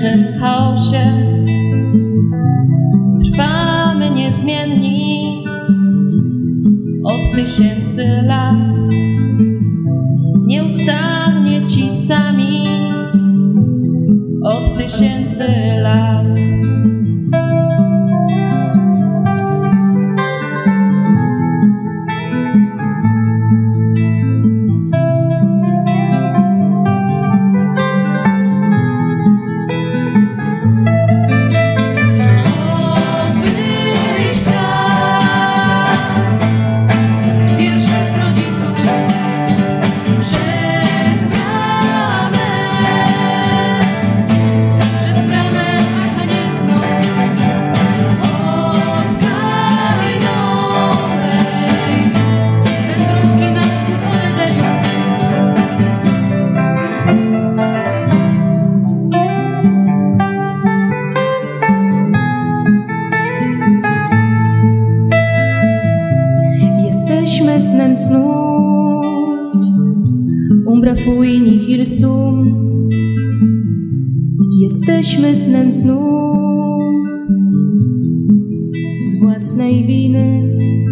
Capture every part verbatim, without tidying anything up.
wiecznym chaosie trwamy niezmienni od tysięcy lat, nieustannie ci sami od tysięcy lat. Snem snów, umbra fui nihil sum. Jesteśmy snem snów z własnej winy.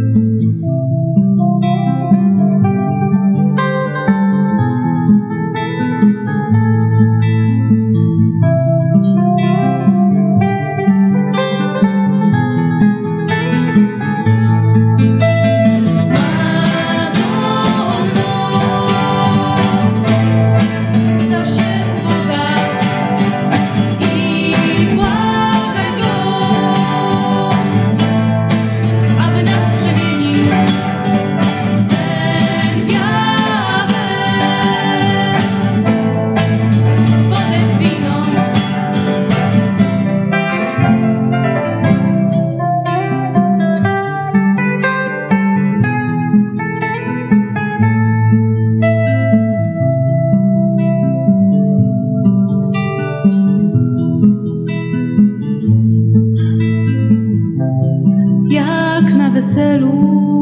Na weselu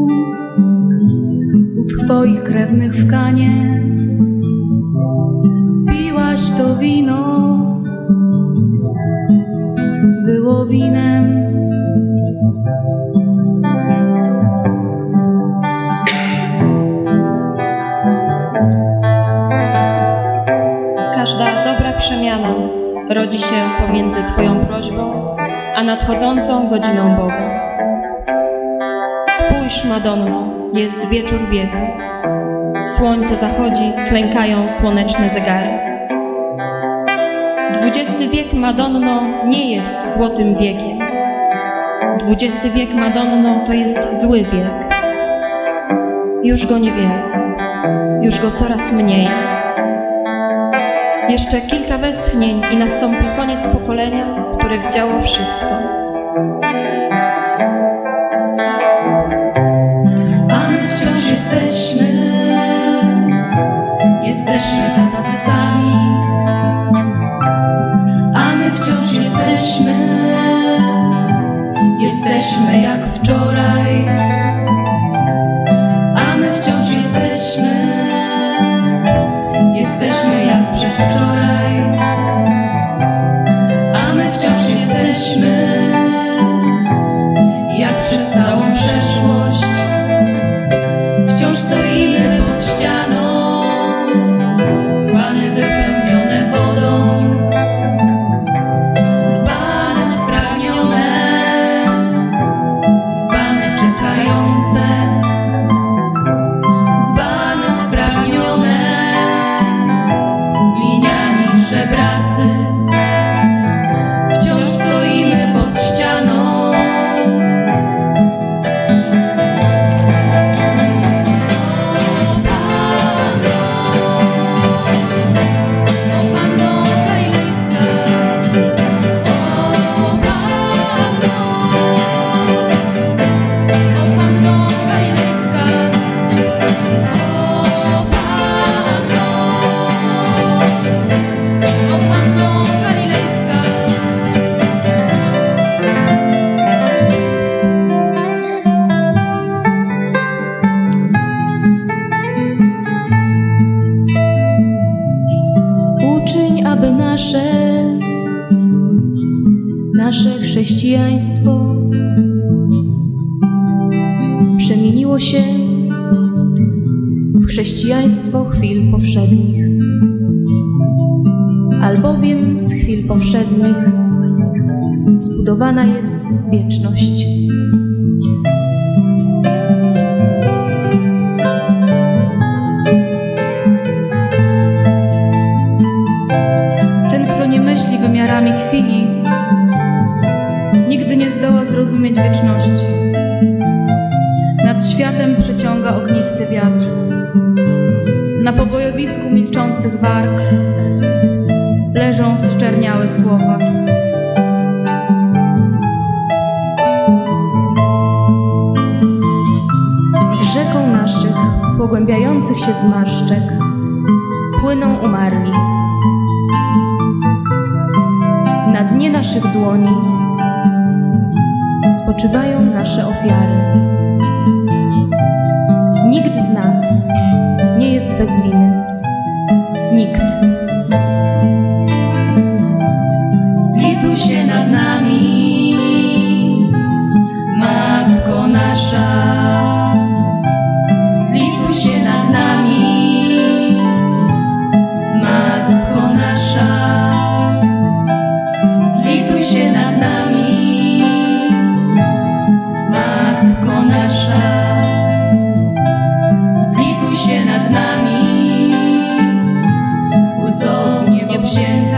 u twoich krewnych w kanie piłaś to wino, było winem. Każda dobra przemiana rodzi się pomiędzy twoją prośbą a nadchodzącą godziną Boga. Spójrz, Madonno, jest wieczór wieku. Słońce zachodzi, klękają słoneczne zegary. Dwudziesty wiek, Madonno, nie jest złotym wiekiem. Dwudziesty wiek, Madonno, to jest zły wiek. Już go niewiele, już go coraz mniej. Jeszcze kilka westchnień i nastąpi koniec pokolenia, które widziało wszystko. Jesteśmy, jesteśmy tacy sami, a my wciąż jesteśmy, jesteśmy jak wczoraj, a my wciąż jesteśmy, jesteśmy jak przedwczoraj, a my wciąż jesteśmy, jak przez całą przeszłość. Wciąż stoimy pod ścianą, dzbany wypełnione wodą, dzbany spragnione, dzbany czekające, dzbany spragnione, gliniani żebracy. Wciąż stoimy pod ścianą. aby nasze Nasze chrześcijaństwo przemieniło się w chrześcijaństwo chwil powszednich, albowiem z chwil powszednich zbudowana jest wieczność. Ten, kto nie myśli wymiarami chwili, nigdy nie zdoła zrozumieć wieczności. Nad światem przeciąga ognisty wiatr. Na pobojowisku milczących warg leżą zczerniałe słowa. Rzeką naszych pogłębiających się zmarszczek płyną umarli. Na dnie naszych dłoni spoczywają nasze ofiary. Nikt z nas nie jest bez winy. Nikt. Zlituj się nad nami, Matko nasza. Zlituj się nad nami, Matko nasza. Zlituj się nad nami, Matko nasza. Zlituj się nad nami, łzą niewzięta.